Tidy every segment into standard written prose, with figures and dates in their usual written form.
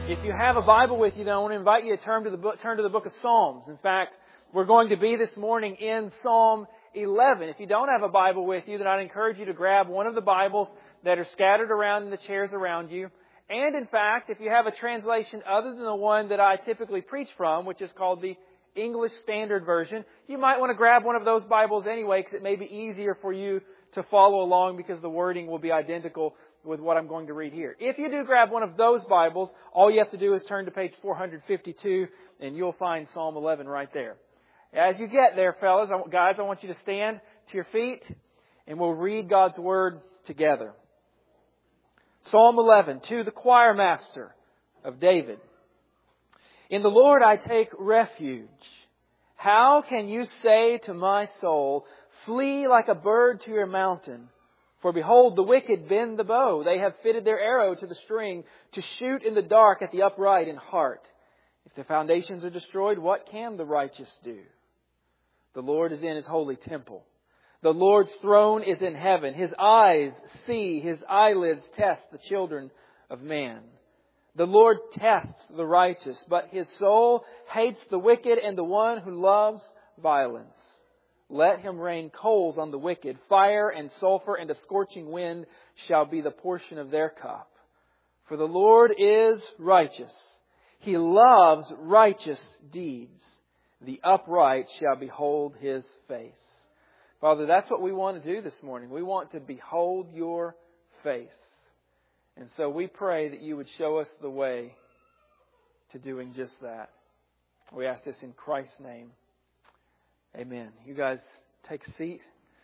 If you have a Bible with you, then I want to invite you to turn to the book of Psalms. In fact, we're going to be this morning in Psalm 11. If you don't have a Bible with you, then I'd encourage you to grab one of the Bibles that are scattered around in the chairs around you. And in fact, if you have a translation other than the one that I typically preach from, which is called the English Standard Version, you might want to grab one of those Bibles anyway, because it may be easier for you to follow along because the wording will be identical with what I'm going to read here. If you do grab one of those Bibles, all you have to do is turn to page 452 and you'll find Psalm 11 right there. As you get there, fellas, guys, I want you to stand to your feet and we'll read God's Word together. Psalm 11, to the choir master of David. In the Lord I take refuge. How can you say to my soul, flee like a bird to your mountain? For behold, the wicked bend the bow. They have fitted their arrow to the string to shoot in the dark at the upright in heart. If the foundations are destroyed, what can the righteous do? The Lord is in His holy temple. The Lord's throne is in heaven. His eyes see, His eyelids test the children of man. The Lord tests the righteous, but His soul hates the wicked and the one who loves violence. Let Him rain coals on the wicked. Fire and sulfur and a scorching wind shall be the portion of their cup. For the Lord is righteous. He loves righteous deeds. The upright shall behold His face. Father, that's what we want to do this morning. We want to behold Your face. And so we pray that You would show us the way to doing just that. We ask this in Christ's name. Amen. You guys take a seat.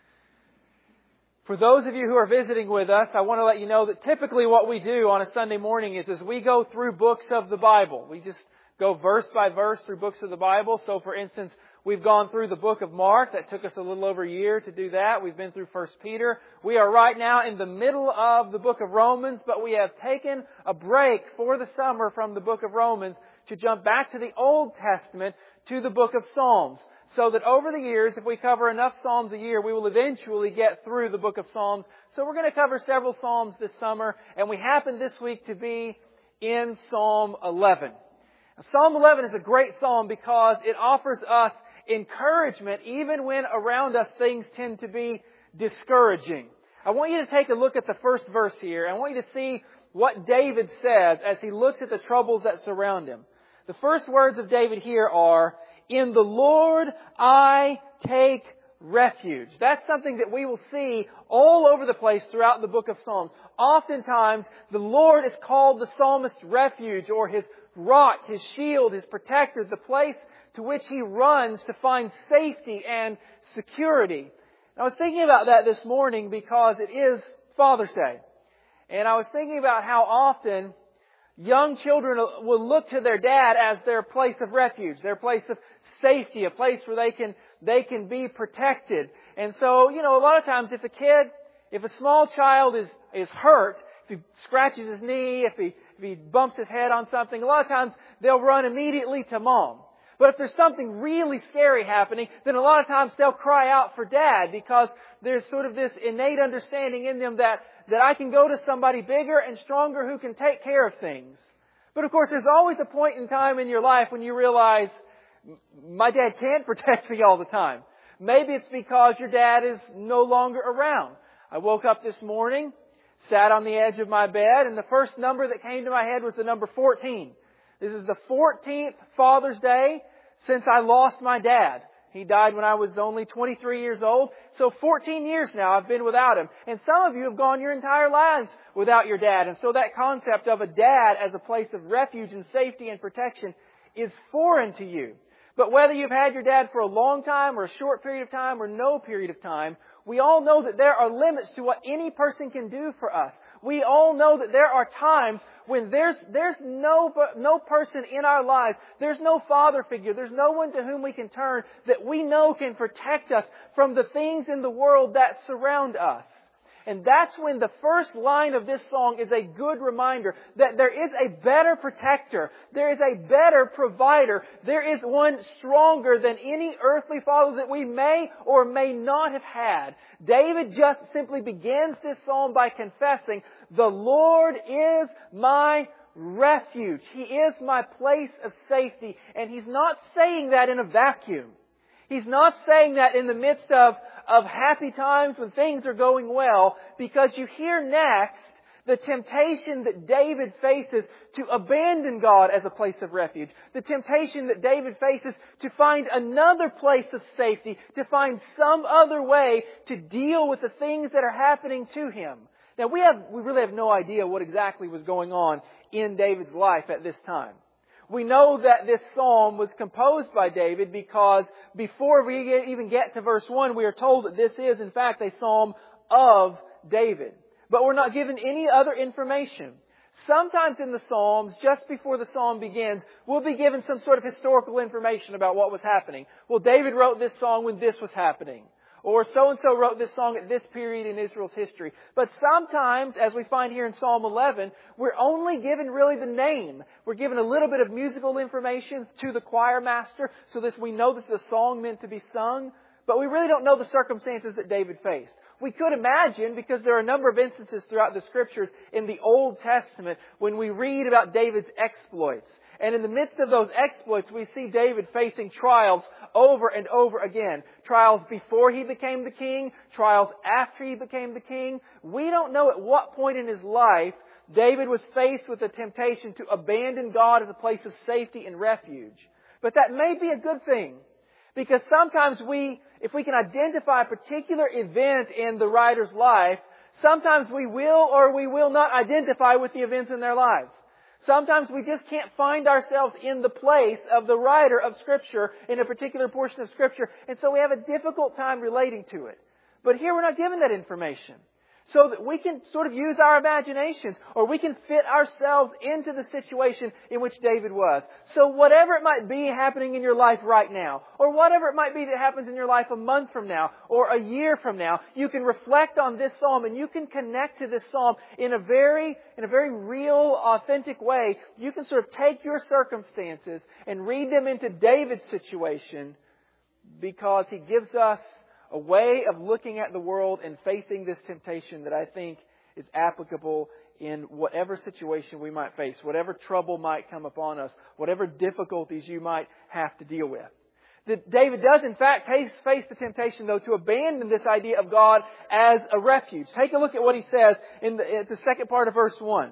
For those of you who are visiting with us, I want to let you know that typically what we do on a Sunday morning is we go through books of the Bible. We just go verse by verse through books of the Bible. So for instance, we've gone through the book of Mark. That took us a little over a year to do that. We've been through 1 Peter. We are right now in the middle of the book of Romans, but we have taken a break for the summer from the book of Romans to jump back to the Old Testament to the book of Psalms. So that over the years, if we cover enough Psalms a year, we will eventually get through the book of Psalms. So we're going to cover several Psalms this summer, and we happen this week to be in Psalm 11. Now, Psalm 11 is a great psalm because it offers us encouragement even when around us things tend to be discouraging. I want you to take a look at the first verse here. I want you to see what David says as he looks at the troubles that surround him. The first words of David here are, in the Lord I take refuge. That's something that we will see all over the place throughout the book of Psalms. Oftentimes, the Lord is called the psalmist's refuge or his rock, his shield, his protector, the place to which he runs to find safety and security. And I was thinking about that this morning because it is Father's Day. And I was thinking about how often young children will look to their dad as their place of refuge, their place of safety, a place where they can be protected. And so, a lot of times if a small child is hurt, if he scratches his knee, if he bumps his head on something, a lot of times they'll run immediately to mom. But if there's something really scary happening, then a lot of times they'll cry out for dad because there's sort of this innate understanding in them that I can go to somebody bigger and stronger who can take care of things. But of course, there's always a point in time in your life when you realize, my dad can't protect me all the time. Maybe it's because your dad is no longer around. I woke up this morning, sat on the edge of my bed, and the first number that came to my head was the number 14. This is the 14th Father's Day since I lost my dad. He died when I was only 23 years old. So 14 years now I've been without him. And some of you have gone your entire lives without your dad. And so that concept of a dad as a place of refuge and safety and protection is foreign to you. But whether you've had your dad for a long time or a short period of time or no period of time, we all know that there are limits to what any person can do for us. We all know that there are times when there's no person in our lives, there's no father figure, there's no one to whom we can turn that we know can protect us from the things in the world that surround us. And that's when the first line of this song is a good reminder that there is a better protector. There is a better provider. There is one stronger than any earthly father that we may or may not have had. David just simply begins this psalm by confessing, the Lord is my refuge. He is my place of safety. And He's not saying that in a vacuum. He's not saying that in the midst of happy times when things are going well, because you hear next the temptation that David faces to abandon God as a place of refuge. The temptation that David faces to find another place of safety, to find some other way to deal with the things that are happening to him. Now we really have no idea what exactly was going on in David's life at this time. We know that this psalm was composed by David because before we even get to verse 1, we are told that this is in fact a psalm of David. But we're not given any other information. Sometimes in the Psalms, just before the psalm begins, we'll be given some sort of historical information about what was happening. Well, David wrote this song when this was happening. Or so-and-so wrote this song at this period in Israel's history. But sometimes, as we find here in Psalm 11, we're only given really the name. We're given a little bit of musical information to the choir master, so that we know this is a song meant to be sung. But we really don't know the circumstances that David faced. We could imagine, because there are a number of instances throughout the Scriptures in the Old Testament when we read about David's exploits. And in the midst of those exploits, we see David facing trials over and over again. Trials before he became the king, trials after he became the king. We don't know at what point in his life David was faced with the temptation to abandon God as a place of safety and refuge. But that may be a good thing. Because sometimes if we can identify a particular event in the writer's life, sometimes we will or we will not identify with the events in their lives. Sometimes we just can't find ourselves in the place of the writer of Scripture in a particular portion of Scripture, and so we have a difficult time relating to it. But here we're not given that information. So that we can sort of use our imaginations, or we can fit ourselves into the situation in which David was. So whatever it might be happening in your life right now, or whatever it might be that happens in your life a month from now, or a year from now, you can reflect on this psalm and you can connect to this psalm in a very real, authentic way. You can sort of take your circumstances and read them into David's situation, because he gives us a way of looking at the world and facing this temptation that I think is applicable in whatever situation we might face, whatever trouble might come upon us, whatever difficulties you might have to deal with. David does in fact face the temptation, though, to abandon this idea of God as a refuge. Take a look at what he says in the second part of verse 1.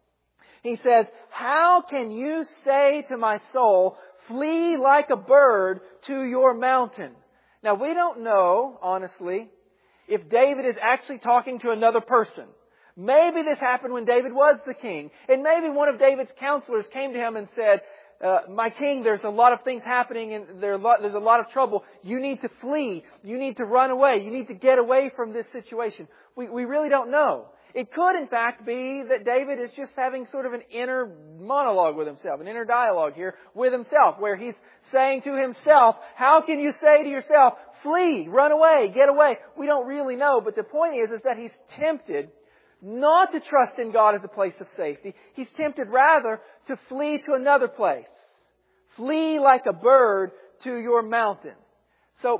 He says, "How can you say to my soul, flee like a bird to your mountain?" Now, we don't know, honestly, if David is actually talking to another person. Maybe this happened when David was the king. And maybe one of David's counselors came to him and said, "My king, there's a lot of things happening and there's a lot of trouble. You need to flee. You need to run away. You need to get away from this situation." We really don't know. It could, in fact, be that David is just having sort of an inner monologue with himself, an inner dialogue here with himself, where he's saying to himself, how can you say to yourself, flee, run away, get away? We don't really know, but the point is that he's tempted not to trust in God as a place of safety. He's tempted rather to flee to another place. Flee like a bird to your mountain. So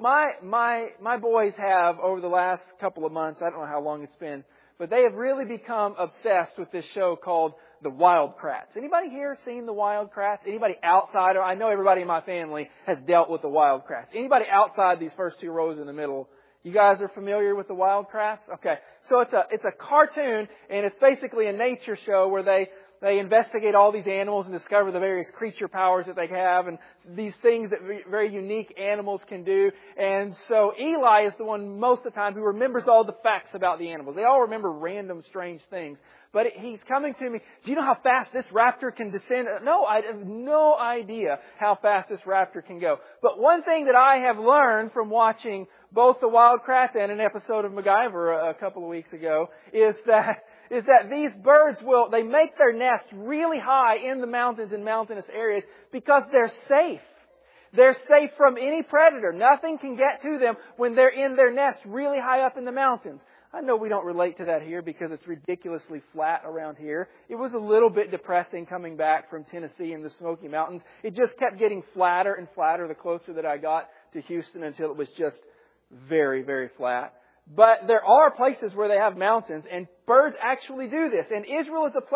my boys have, over the last couple of months, I don't know how long it's been, but they have really become obsessed with this show called The Wild Kratts. Anybody here seen The Wild Kratts? Anybody outside? I know everybody in my family has dealt with The Wild Kratts. Anybody outside these first two rows in the middle? You guys are familiar with The Wild Kratts? Okay. So it's a cartoon, and it's basically a nature show where they investigate all these animals and discover the various creature powers that they have and these things that very unique animals can do. And so Eli is the one most of the time who remembers all the facts about the animals. They all remember random, strange things. But he's coming to me, do you know how fast this raptor can descend? No, I have no idea how fast this raptor can go. But one thing that I have learned from watching both The Wild Kratts and an episode of MacGyver a couple of weeks ago is that these birds they make their nest really high in the mountains and mountainous areas because they're safe. They're safe from any predator. Nothing can get to them when they're in their nest really high up in the mountains. I know we don't relate to that here because it's ridiculously flat around here. It was a little bit depressing coming back from Tennessee in the Smoky Mountains. It just kept getting flatter and flatter the closer that I got to Houston until it was just very, very flat. But there are places where they have mountains, and birds actually do this. And Israel is a place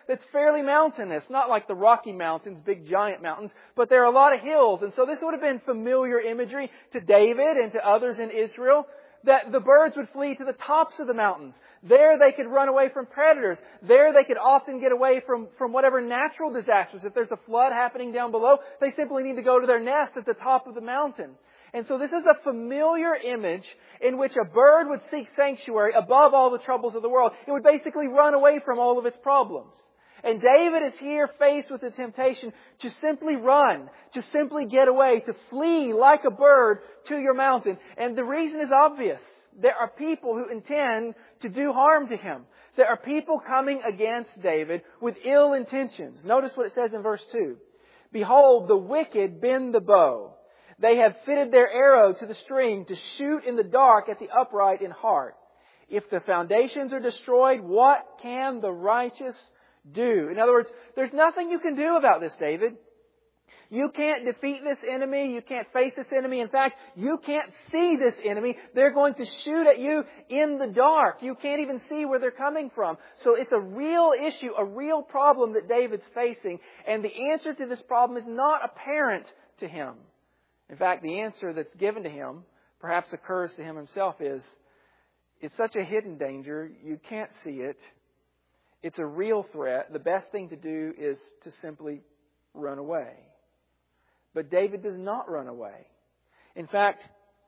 that's fairly mountainous. Not like the Rocky Mountains, big giant mountains, but there are a lot of hills. And so this would have been familiar imagery to David and to others in Israel, that the birds would flee to the tops of the mountains. There they could run away from predators. There they could often get away from whatever natural disasters. If there's a flood happening down below, they simply need to go to their nest at the top of the mountain. And so this is a familiar image in which a bird would seek sanctuary above all the troubles of the world. It would basically run away from all of its problems. And David is here faced with the temptation to simply run, to simply get away, to flee like a bird to your mountain. And the reason is obvious. There are people who intend to do harm to him. There are people coming against David with ill intentions. Notice what it says in verse 2. Behold, the wicked bend the bow. They have fitted their arrow to the string to shoot in the dark at the upright in heart. If the foundations are destroyed, what can the righteous do? In other words, there's nothing you can do about this, David. You can't defeat this enemy. You can't face this enemy. In fact, you can't see this enemy. They're going to shoot at you in the dark. You can't even see where they're coming from. So it's a real issue, a real problem that David's facing. And the answer to this problem is not apparent to him. In fact, the answer that's given to him, perhaps occurs to him himself, is it's such a hidden danger, you can't see it. It's a real threat. The best thing to do is to simply run away. But David does not run away. In fact,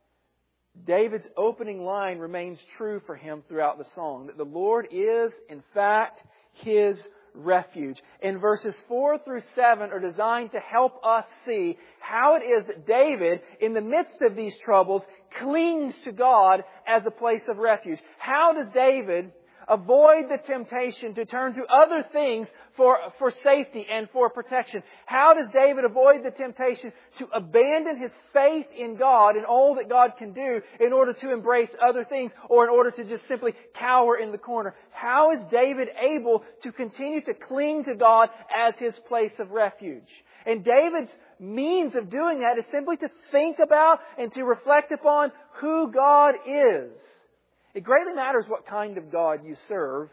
David's opening line remains true for him throughout the song, that the Lord is, in fact, his refuge. And verses 4 through 7 are designed to help us see how it is that David, in the midst of these troubles, clings to God as a place of refuge. How does David avoid the temptation to turn to other things for safety and for protection? How does David avoid the temptation to abandon his faith in God and all that God can do in order to embrace other things or in order to just simply cower in the corner? How is David able to continue to cling to God as his place of refuge? And David's means of doing that is simply to think about and to reflect upon who God is. It greatly matters what kind of God you serve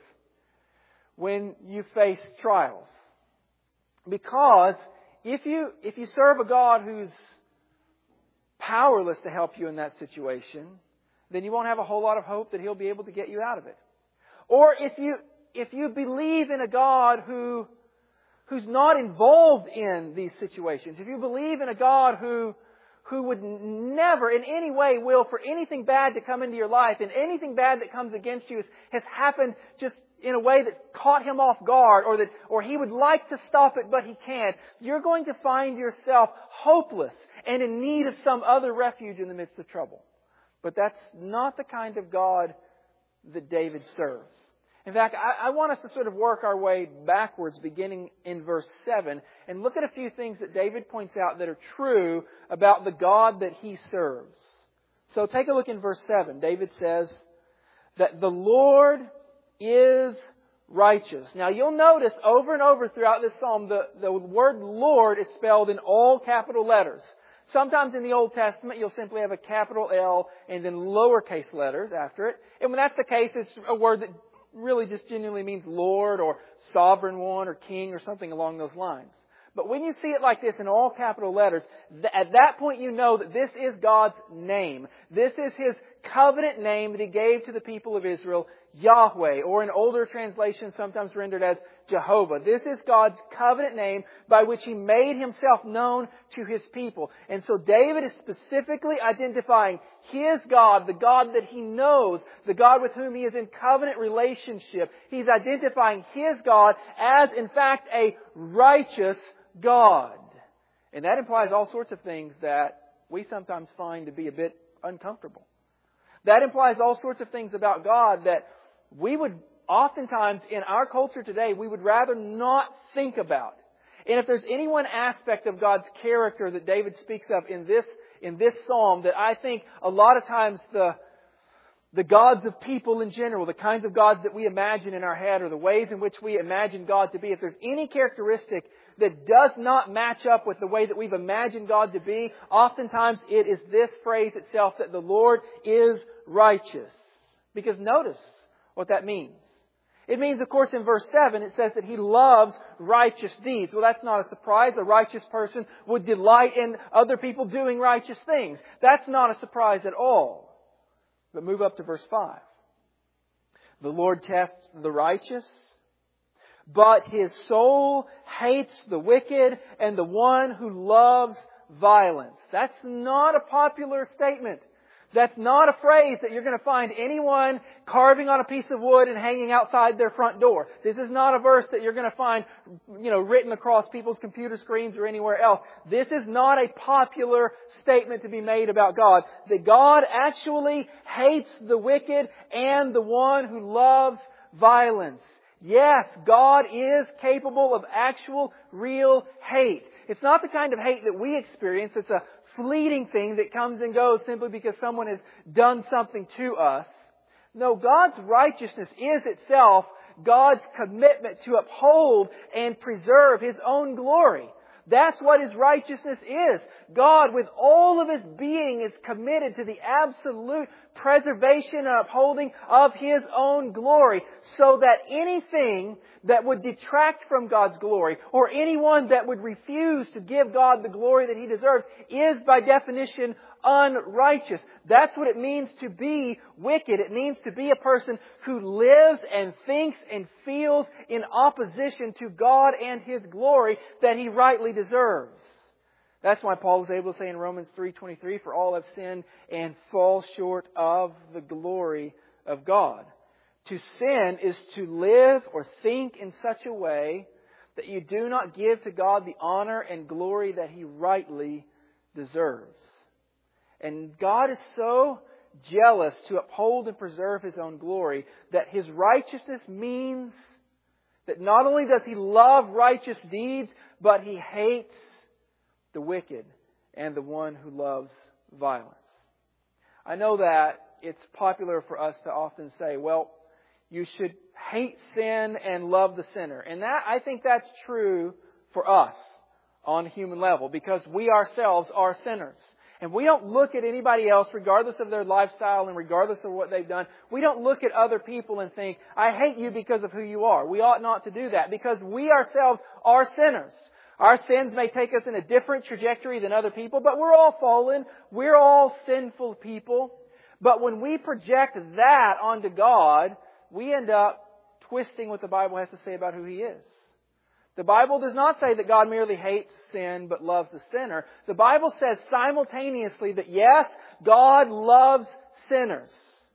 when you face trials. Because if you serve a God who's powerless to help you in that situation, then you won't have a whole lot of hope that He'll be able to get you out of it. Or if you believe in a God who's not involved in these situations, if you believe in a God who would never in any way will for anything bad to come into your life, and anything bad that comes against you has happened just in a way that caught Him off guard, or He would like to stop it but He can't, you're going to find yourself hopeless and in need of some other refuge in the midst of trouble. But that's not the kind of God that David serves. In fact, I want us to sort of work our way backwards, beginning in verse 7, and look at a few things that David points out that are true about the God that he serves. So take a look in verse 7. David says that the Lord is righteous. Now you'll notice over and over throughout this psalm, the word Lord is spelled in all capital letters. Sometimes in the Old Testament, you'll simply have a capital L and then lowercase letters after it. And when that's the case, it's a word that really just genuinely means Lord or Sovereign One or King or something along those lines. But when you see it like this in all capital letters, at that point you know that this is God's name. This is His covenant name that He gave to the people of Israel, Yahweh, or in older translations sometimes rendered as Jehovah. This is God's covenant name by which He made Himself known to His people. And so David is specifically identifying his God, the God that he knows, the God with whom he is in covenant relationship. He's identifying his God as, in fact, a righteous God. And that implies all sorts of things that we sometimes find to be a bit uncomfortable. That implies all sorts of things about God that we would oftentimes, in our culture today, we would rather not think about. And if there's any one aspect of God's character that David speaks of in this psalm that I think a lot of times the gods of people in general, the kinds of gods that we imagine in our head or the ways in which we imagine God to be, if there's any characteristic that does not match up with the way that we've imagined God to be, oftentimes it is this phrase itself, that the Lord is righteous. Because notice what that means. It means, of course, in verse 7, it says that He loves righteous deeds. Well, that's not a surprise. A righteous person would delight in other people doing righteous things. That's not a surprise at all. But move up to verse 5. The Lord tests the righteous, but His soul hates the wicked and the one who loves violence. That's not a popular statement. That's not a phrase that you're going to find anyone carving on a piece of wood and hanging outside their front door. This is not a verse that you're going to find, written across people's computer screens or anywhere else. This is not a popular statement to be made about God. That God actually hates the wicked and the one who loves violence. Yes, God is capable of actual, real hate. It's not the kind of hate that we experience. It's a fleeting thing that comes and goes simply because someone has done something to us. No, God's righteousness is itself God's commitment to uphold and preserve His own glory. That's what His righteousness is. God, with all of His being, is committed to the absolute preservation and upholding of His own glory, so that anything that would detract from God's glory, or anyone that would refuse to give God the glory that He deserves, is by definition unrighteous. That's what it means to be wicked. It means to be a person who lives and thinks and feels in opposition to God and His glory that He rightly deserves. That's why Paul was able to say in Romans 3:23, "For all have sinned and fall short of the glory of God." To sin is to live or think in such a way that you do not give to God the honor and glory that He rightly deserves. And God is so jealous to uphold and preserve His own glory that His righteousness means that not only does He love righteous deeds, but He hates the wicked and the one who loves violence. I know that it's popular for us to often say, well, you should hate sin and love the sinner. And I think that's true for us on a human level, because we ourselves are sinners. And we don't look at anybody else, regardless of their lifestyle and regardless of what they've done. We don't look at other people and think, I hate you because of who you are. We ought not to do that, because we ourselves are sinners. Our sins may take us in a different trajectory than other people, but we're all fallen. We're all sinful people. But when we project that onto God, we end up twisting what the Bible has to say about who He is. The Bible does not say that God merely hates sin but loves the sinner. The Bible says simultaneously that yes, God loves sinners,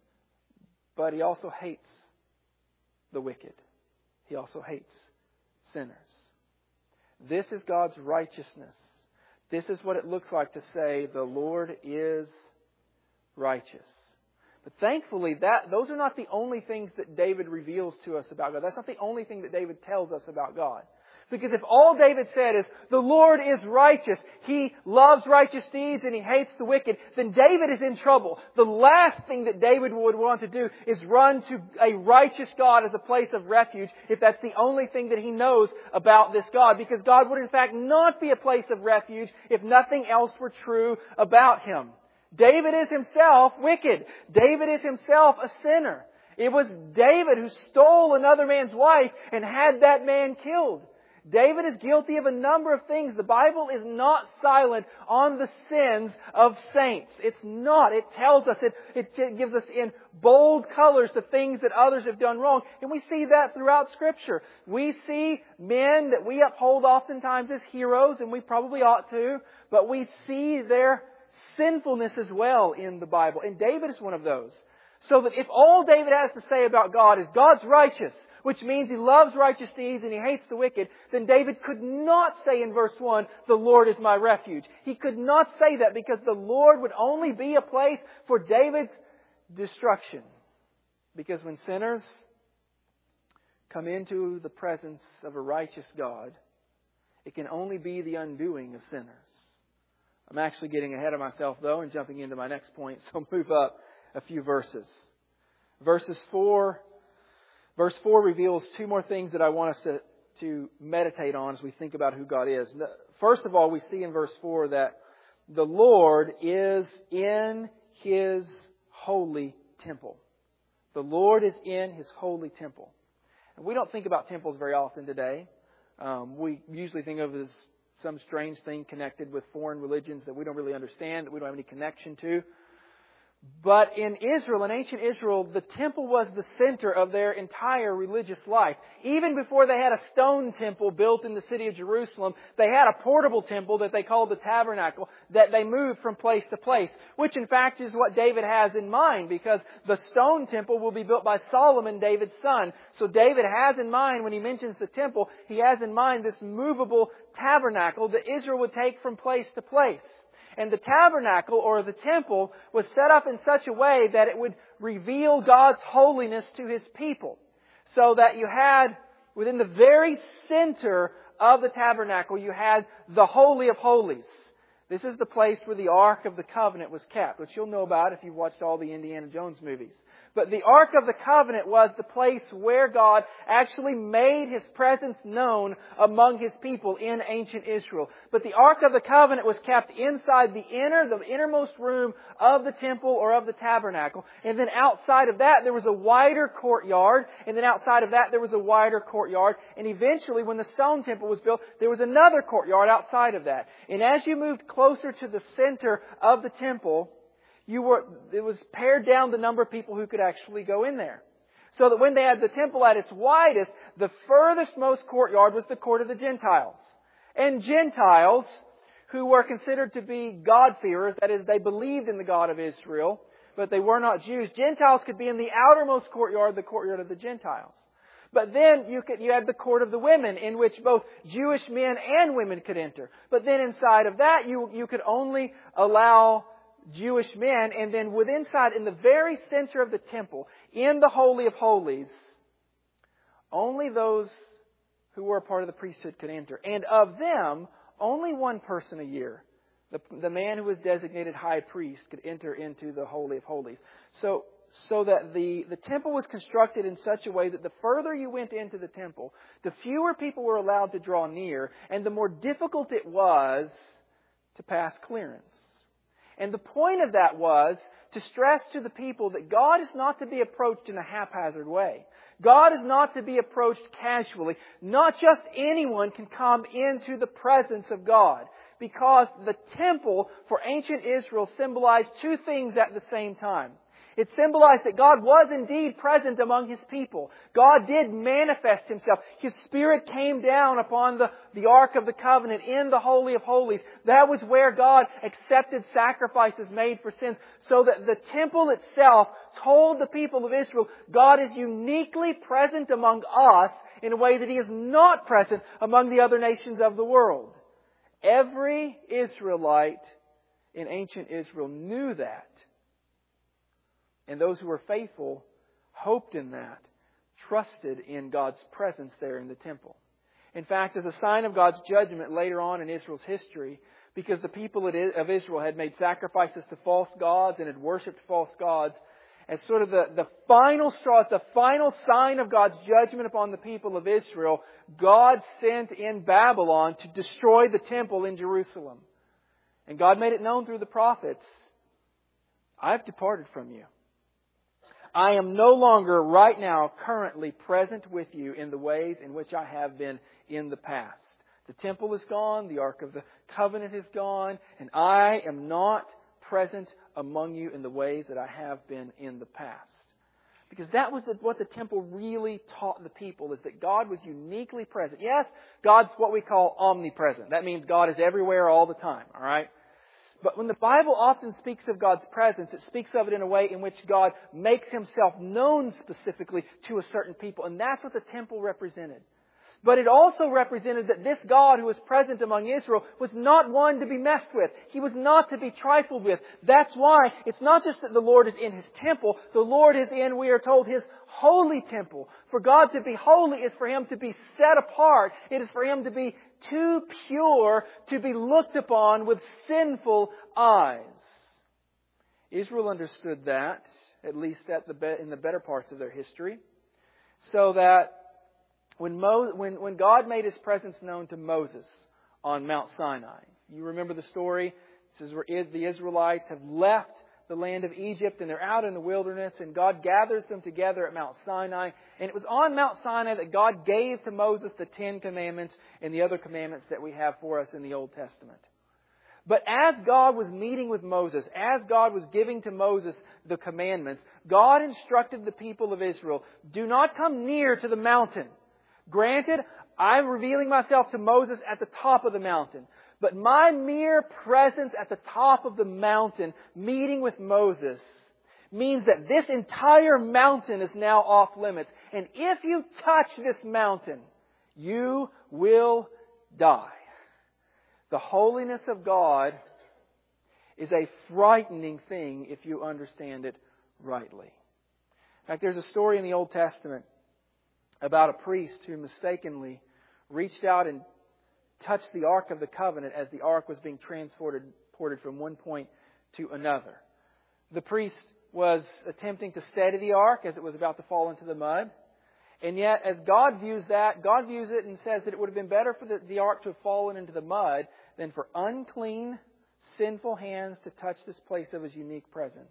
but He also hates the wicked. He also hates sinners. This is God's righteousness. This is what it looks like to say, the Lord is righteous. But thankfully, those are not the only things that David reveals to us about God. That's not the only thing that David tells us about God. Because if all David said is, the Lord is righteous, He loves righteous deeds and He hates the wicked, then David is in trouble. The last thing that David would want to do is run to a righteous God as a place of refuge, if that's the only thing that he knows about this God. Because God would in fact not be a place of refuge if nothing else were true about Him. David is himself wicked. David is himself a sinner. It was David who stole another man's wife and had that man killed. David is guilty of a number of things. The Bible is not silent on the sins of saints. It's not. It tells us, it gives us in bold colors the things that others have done wrong. And we see that throughout Scripture. We see men that we uphold oftentimes as heroes, and we probably ought to, but we see their sinfulness as well in the Bible. And David is one of those. So that if all David has to say about God is God's righteous, which means He loves righteous deeds and He hates the wicked, then David could not say in verse 1, the Lord is my refuge. He could not say that, because the Lord would only be a place for David's destruction. Because when sinners come into the presence of a righteous God, it can only be the undoing of sinners. I'm actually getting ahead of myself though and jumping into my next point, so I'll move up a few verses. Verse 4 reveals two more things that I want us to meditate on as we think about who God is. First of all, we see in verse 4 that the Lord is in His holy temple. The Lord is in His holy temple. We don't think about temples very often today. We usually think of it as some strange thing connected with foreign religions that we don't really understand, that we don't have any connection to. But in Israel, in ancient Israel, the temple was the center of their entire religious life. Even before they had a stone temple built in the city of Jerusalem, they had a portable temple that they called the tabernacle that they moved from place to place, which in fact is what David has in mind, because the stone temple will be built by Solomon, David's son. So David has in mind, when he mentions the temple, he has in mind this movable tabernacle that Israel would take from place to place. And the tabernacle, or the temple, was set up in such a way that it would reveal God's holiness to His people. So that you had, within the very center of the tabernacle, you had the Holy of Holies. This is the place where the Ark of the Covenant was kept, which you'll know about if you've watched all the Indiana Jones movies. But the Ark of the Covenant was the place where God actually made His presence known among His people in ancient Israel. But the Ark of the Covenant was kept inside the innermost room of the temple or of the tabernacle. And then outside of that, there was a wider courtyard. And then outside of that, there was a wider courtyard. And eventually, when the stone temple was built, there was another courtyard outside of that. And as you moved closer to the center of the temple, it was pared down the number of people who could actually go in there. So that when they had the temple at its widest, the furthest most courtyard was the court of the Gentiles. And Gentiles, who were considered to be God-fearers, that is, they believed in the God of Israel, but they were not Jews, Gentiles could be in the outermost courtyard, the courtyard of the Gentiles. But then you had the court of the women, in which both Jewish men and women could enter. But then inside of that, you could only allow Jewish men, and then inside, in the very center of the temple, in the Holy of Holies, only those who were a part of the priesthood could enter. And of them, only one person a year, the man who was designated high priest, could enter into the Holy of Holies. So that the temple was constructed in such a way that the further you went into the temple, the fewer people were allowed to draw near, and the more difficult it was to pass clearance. And the point of that was to stress to the people that God is not to be approached in a haphazard way. God is not to be approached casually. Not just anyone can come into the presence of God. Because the temple for ancient Israel symbolized two things at the same time. It symbolized that God was indeed present among His people. God did manifest Himself. His Spirit came down upon the Ark of the Covenant in the Holy of Holies. That was where God accepted sacrifices made for sins. So that the temple itself told the people of Israel, God is uniquely present among us in a way that He is not present among the other nations of the world. Every Israelite in ancient Israel knew that. And those who were faithful hoped in that, trusted in God's presence there in the temple. In fact, as a sign of God's judgment later on in Israel's history, because the people of Israel had made sacrifices to false gods and had worshipped false gods, as sort of the final straw, the final sign of God's judgment upon the people of Israel, God sent in Babylon to destroy the temple in Jerusalem. And God made it known through the prophets, I've departed from you. I am no longer right now currently present with you in the ways in which I have been in the past. The temple is gone, the Ark of the Covenant is gone, and I am not present among you in the ways that I have been in the past. Because that was what the temple really taught the people, is that God was uniquely present. Yes, God's what we call omnipresent. That means God is everywhere all the time, all right? But when the Bible often speaks of God's presence, it speaks of it in a way in which God makes Himself known specifically to a certain people. And that's what the temple represented. But it also represented that this God who was present among Israel was not one to be messed with. He was not to be trifled with. That's why it's not just that the Lord is in His temple. The Lord is in, we are told, His holy temple. For God to be holy is for Him to be set apart. It is for Him to be too pure to be looked upon with sinful eyes. Israel understood that, at least in the better parts of their history, so that when God made His presence known to Moses on Mount Sinai, you remember the story. This is where the Israelites have left the land of Egypt, and they're out in the wilderness, and God gathers them together at Mount Sinai. And it was on Mount Sinai that God gave to Moses the 10 Commandments and the other commandments that we have for us in the Old Testament. But as God was meeting with Moses, as God was giving to Moses the commandments, God instructed the people of Israel, do not come near to the mountain. Granted, I'm revealing myself to Moses at the top of the mountain. But my mere presence at the top of the mountain, meeting with Moses, means that this entire mountain is now off limits. And if you touch this mountain, you will die. The holiness of God is a frightening thing if you understand it rightly. In fact, there's a story in the Old Testament about a priest who mistakenly reached out and touched the Ark of the Covenant as the Ark was being transported from one point to another. The priest was attempting to steady the Ark as it was about to fall into the mud. And yet, as God views that, God views it and says that it would have been better for the ark to have fallen into the mud than for unclean, sinful hands to touch this place of His unique presence.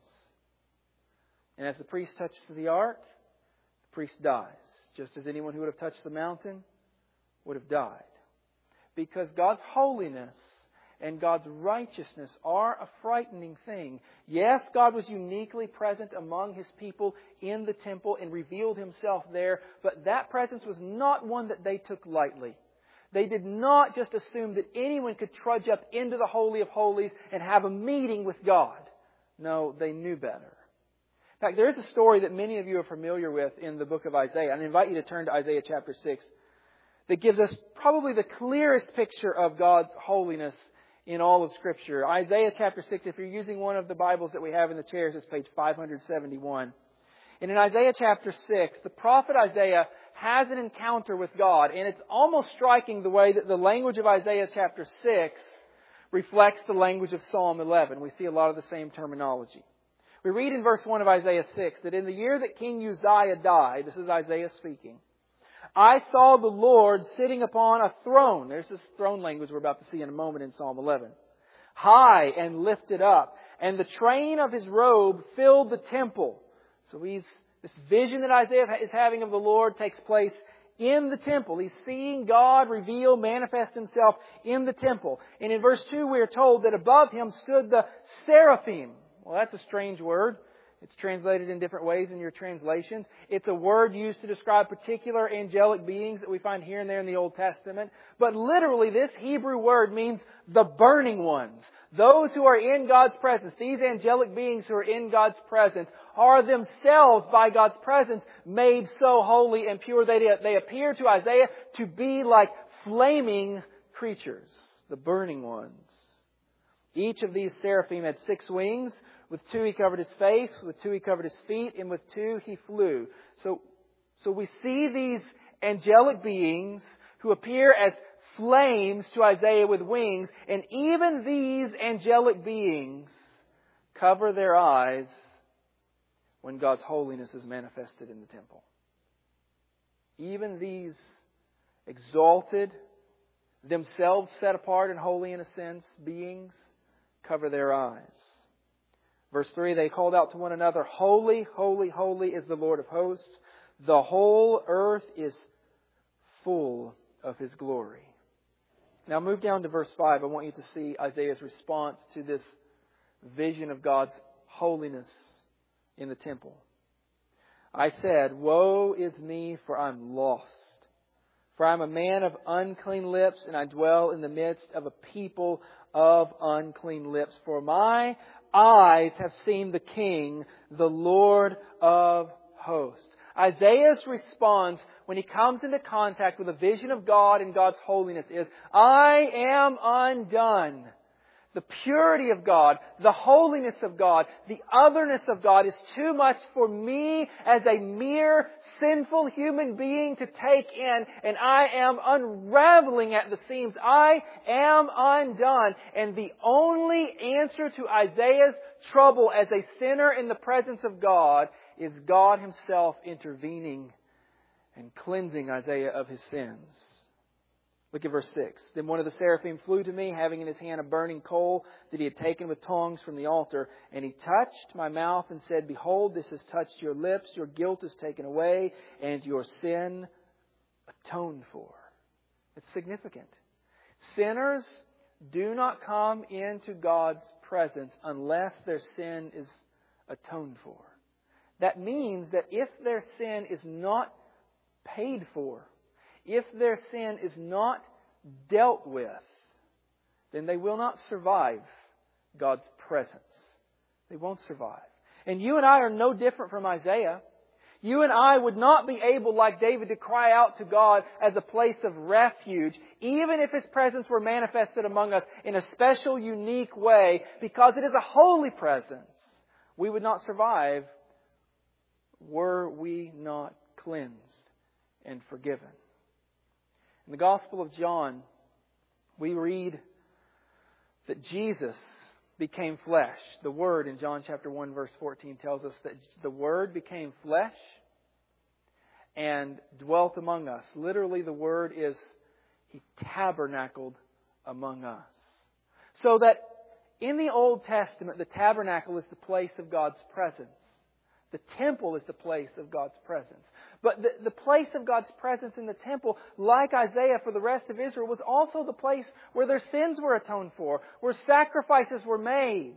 And as the priest touches the ark, the priest dies, just as anyone who would have touched the mountain would have died. Because God's holiness and God's righteousness are a frightening thing. Yes, God was uniquely present among His people in the temple and revealed Himself there, but that presence was not one that they took lightly. They did not just assume that anyone could trudge up into the Holy of Holies and have a meeting with God. No, they knew better. In fact, there is a story that many of you are familiar with in the book of Isaiah. I invite you to turn to Isaiah chapter 6. That gives us probably the clearest picture of God's holiness in all of Scripture. Isaiah chapter 6, if you're using one of the Bibles that we have in the chairs, it's page 571. And in Isaiah chapter 6, the prophet Isaiah has an encounter with God. And it's almost striking the way that the language of Isaiah chapter 6 reflects the language of Psalm 11. We see a lot of the same terminology. We read in verse 1 of Isaiah 6 that in the year that King Uzziah died, this is Isaiah speaking, I saw the Lord sitting upon a throne. There's this throne language we're about to see in a moment in Psalm 11. High and lifted up. And the train of His robe filled the temple. So this vision that Isaiah is having of the Lord takes place in the temple. He's seeing God reveal, manifest Himself in the temple. And in verse 2 we are told that above Him stood the seraphim. Well, that's a strange word. It's translated in different ways in your translations. It's a word used to describe particular angelic beings that we find here and there in the Old Testament. But literally, this Hebrew word means the burning ones. Those who are in God's presence, these angelic beings who are in God's presence, are themselves, by God's presence, made so holy and pure. They appear to Isaiah to be like flaming creatures, the burning ones. Each of these seraphim had 6 wings. With 2 He covered His face, with 2 He covered His feet, and with 2 He flew. So we see these angelic beings who appear as flames to Isaiah with wings, and even these angelic beings cover their eyes when God's holiness is manifested in the temple. Even these exalted, themselves set apart and holy in a sense, beings cover their eyes. Verse 3, they called out to one another, Holy, holy, holy is the Lord of hosts. The whole earth is full of His glory. Now move down to verse 5. I want you to see Isaiah's response to this vision of God's holiness in the temple. I said, Woe is me, for I'm lost. For I'm a man of unclean lips, and I dwell in the midst of a people of unclean lips. For my eyes have seen the King, the Lord of hosts. Isaiah's response when he comes into contact with a vision of God and God's holiness is, I am undone. The purity of God, the holiness of God, the otherness of God is too much for me as a mere sinful human being to take in, and I am unraveling at the seams. I am undone. And the only answer to Isaiah's trouble as a sinner in the presence of God is God Himself intervening and cleansing Isaiah of his sins. Look at verse 6. Then one of the seraphim flew to me, having in his hand a burning coal that he had taken with tongs from the altar. And he touched my mouth and said, Behold, this has touched your lips. Your guilt is taken away, and your sin atoned for. It's significant. Sinners do not come into God's presence unless their sin is atoned for. That means that if their sin is not paid for, if their sin is not dealt with, then they will not survive God's presence. They won't survive. And you and I are no different from Isaiah. You and I would not be able, like David, to cry out to God as a place of refuge, even if His presence were manifested among us in a special, unique way, because it is a holy presence. We would not survive were we not cleansed and forgiven. In the Gospel of John, we read that Jesus became flesh. The Word in John chapter 1 verse 14 tells us that the Word became flesh and dwelt among us. Literally the word is He tabernacled among us. So that in the Old Testament, the tabernacle is the place of God's presence. The temple is the place of God's presence. But the place of God's presence in the temple, like Isaiah for the rest of Israel, was also the place where their sins were atoned for, where sacrifices were made.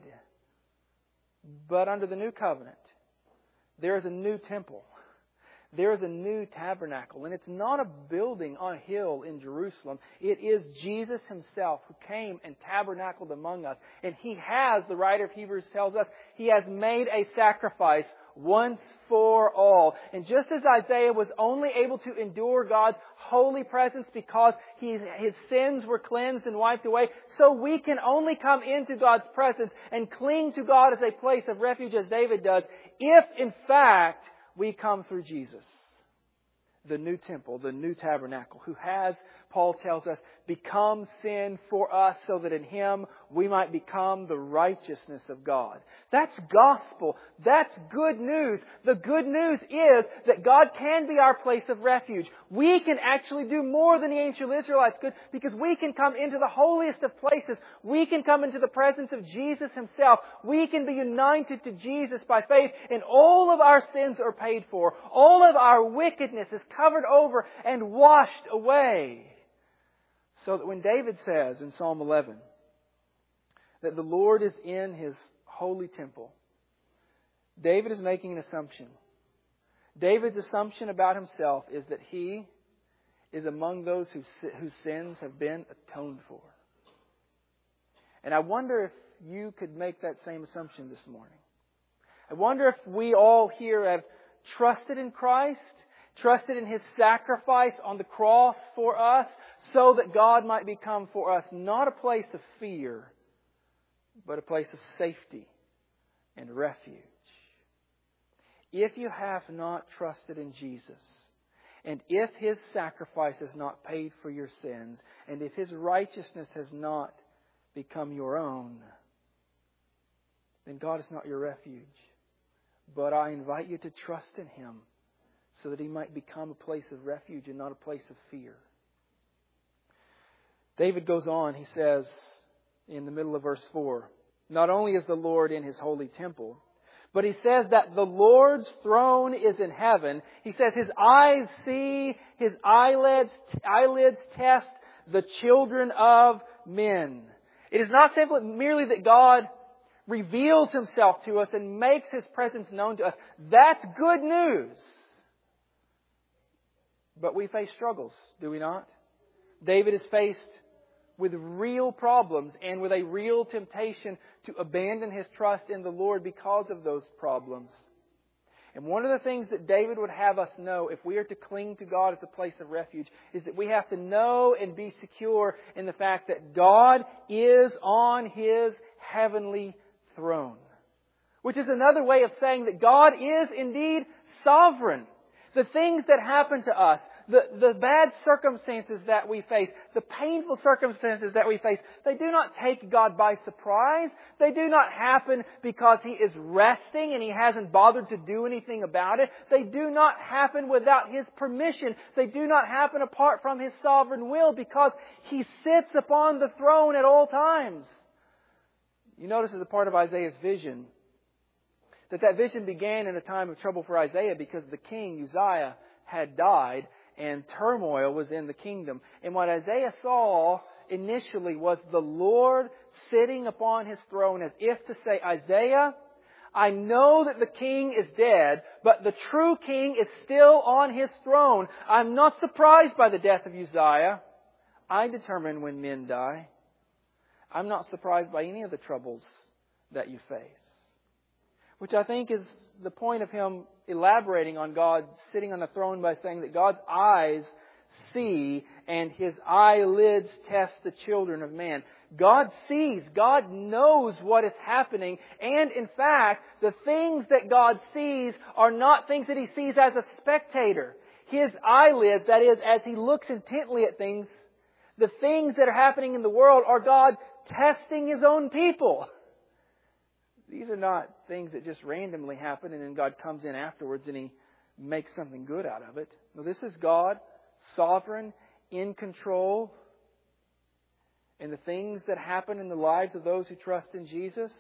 But under the new covenant, there is a new temple. There is a new tabernacle. And it's not a building on a hill in Jerusalem. It is Jesus Himself who came and tabernacled among us. And He has, the writer of Hebrews tells us, He has made a sacrifice once for all. And just as Isaiah was only able to endure God's holy presence because his sins were cleansed and wiped away, so we can only come into God's presence and cling to God as a place of refuge, as David does, if in fact we come through Jesus, the new temple, the new tabernacle, who has, Paul tells us, become sin for us so that in Him we might become the righteousness of God. That's gospel. That's good news. The good news is that God can be our place of refuge. We can actually do more than the ancient Israelites could because we can come into the holiest of places. We can come into the presence of Jesus Himself. We can be united to Jesus by faith, and all of our sins are paid for. All of our wickedness is covered over and washed away. So that when David says in Psalm 11 that the Lord is in His holy temple, David is making an assumption. David's assumption about himself is that he is among those whose sins have been atoned for. And I wonder if you could make that same assumption this morning. I wonder if we all here have trusted in Christ, trusted in His sacrifice on the cross for us, so that God might become for us not a place of fear, but a place of safety and refuge. If you have not trusted in Jesus, and if His sacrifice has not paid for your sins, and if His righteousness has not become your own, then God is not your refuge. But I invite you to trust in Him so that He might become a place of refuge and not a place of fear. David goes on, he says in the middle of verse 4, not only is the Lord in His holy temple, but he says that the Lord's throne is in heaven. He says His eyes see, His eyelids test the children of men. It is not simply merely that God reveals Himself to us and makes His presence known to us. That's good news. But we face struggles, do we not? David is faced with real problems and with a real temptation to abandon his trust in the Lord because of those problems. And one of the things that David would have us know, if we are to cling to God as a place of refuge, is that we have to know and be secure in the fact that God is on His heavenly throne. Which is another way of saying that God is indeed sovereign. The things that happen to us, The bad circumstances that we face, the painful circumstances that we face, they do not take God by surprise. They do not happen because He is resting and He hasn't bothered to do anything about it. They do not happen without His permission. They do not happen apart from His sovereign will, because He sits upon the throne at all times. You notice as a part of Isaiah's vision that vision began in a time of trouble for Isaiah because the king Uzziah had died and turmoil was in the kingdom. And what Isaiah saw initially was the Lord sitting upon His throne, as if to say, Isaiah, I know that the king is dead, but the true king is still on his throne. I'm not surprised by the death of Uzziah. I determine when men die. I'm not surprised by any of the troubles that you face. Which I think is the point of him elaborating on God sitting on the throne by saying that God's eyes see and His eyelids test the children of man. God sees. God knows what is happening. And in fact, the things that God sees are not things that He sees as a spectator. His eyelids, that is, as He looks intently at things, the things that are happening in the world are God testing His own people. These are not things that just randomly happen and then God comes in afterwards and He makes something good out of it. No, this is God, sovereign, in control. And the things that happen in the lives of those who trust in Jesus,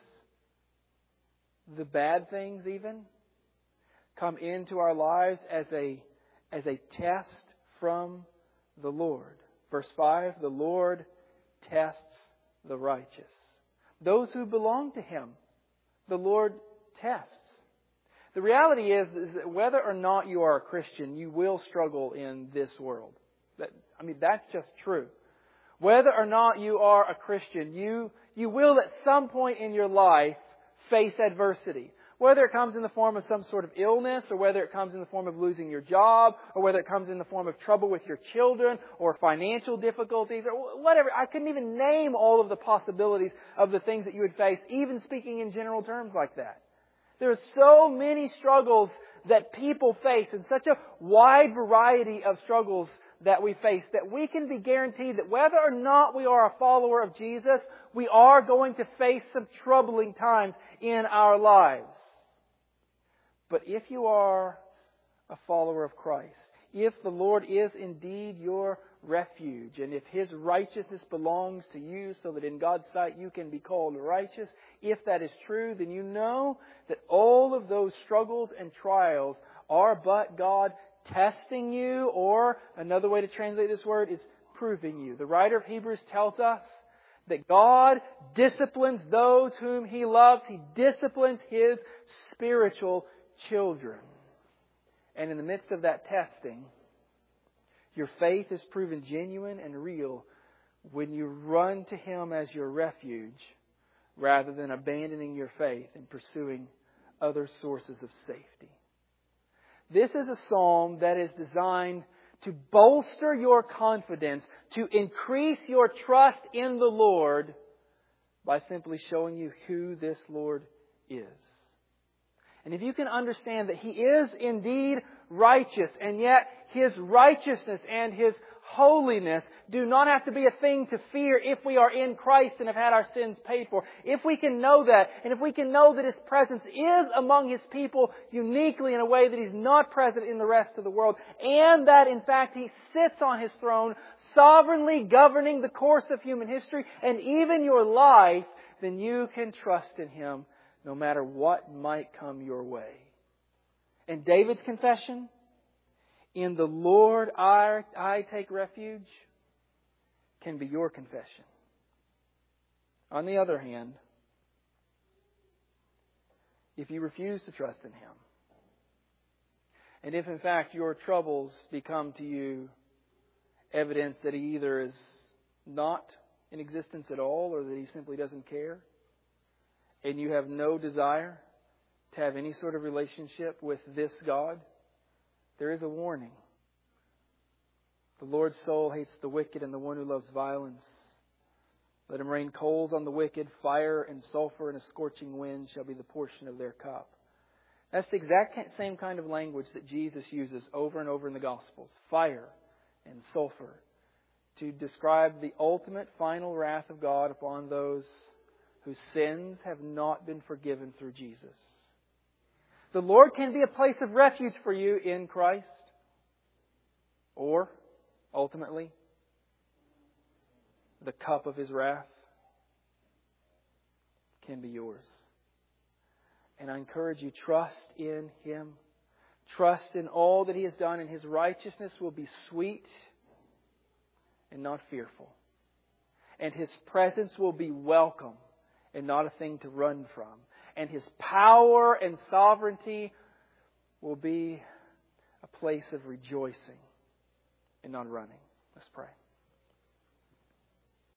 the bad things even, come into our lives as a test from the Lord. Verse 5, the Lord tests the righteous. Those who belong to Him, the Lord tests. The reality is that whether or not you are a Christian, you will struggle in this world. That's just true. Whether or not you are a Christian, you will at some point in your life face adversity. Whether it comes in the form of some sort of illness, or whether it comes in the form of losing your job, or whether it comes in the form of trouble with your children, or financial difficulties, or whatever. I couldn't even name all of the possibilities of the things that you would face, even speaking in general terms like that. There are so many struggles that people face, and such a wide variety of struggles that we face, that we can be guaranteed that whether or not we are a follower of Jesus, we are going to face some troubling times in our lives. But if you are a follower of Christ, if the Lord is indeed your refuge, and if His righteousness belongs to you so that in God's sight you can be called righteous, if that is true, then you know that all of those struggles and trials are but God testing you, or another way to translate this word is proving you. The writer of Hebrews tells us that God disciplines those whom He loves. He disciplines His spiritual children. And in the midst of that testing, your faith is proven genuine and real when you run to Him as your refuge rather than abandoning your faith and pursuing other sources of safety. This is a psalm that is designed to bolster your confidence, to increase your trust in the Lord by simply showing you who this Lord is. And if you can understand that He is indeed righteous, and yet His righteousness and His holiness do not have to be a thing to fear if we are in Christ and have had our sins paid for. If we can know that, and if we can know that His presence is among His people uniquely in a way that He's not present in the rest of the world, and that in fact He sits on His throne, sovereignly governing the course of human history and even your life, then you can trust in Him no matter what might come your way. And David's confession, in the Lord I take refuge, can be your confession. On the other hand, if you refuse to trust in Him, and if in fact your troubles become to you evidence that He either is not in existence at all or that He simply doesn't care, and you have no desire to have any sort of relationship with this God, there is a warning. The Lord's soul hates the wicked and the one who loves violence. Let Him rain coals on the wicked, fire and sulfur and a scorching wind shall be the portion of their cup. That's the exact same kind of language that Jesus uses over and over in the Gospels. Fire and sulfur to describe the ultimate final wrath of God upon those whose sins have not been forgiven through Jesus. The Lord can be a place of refuge for you in Christ. Or, ultimately, the cup of His wrath can be yours. And I encourage you, trust in Him. Trust in all that He has done, and His righteousness will be sweet and not fearful. And His presence will be welcome and not a thing to run from. And His power and sovereignty will be a place of rejoicing and not running. Let's pray.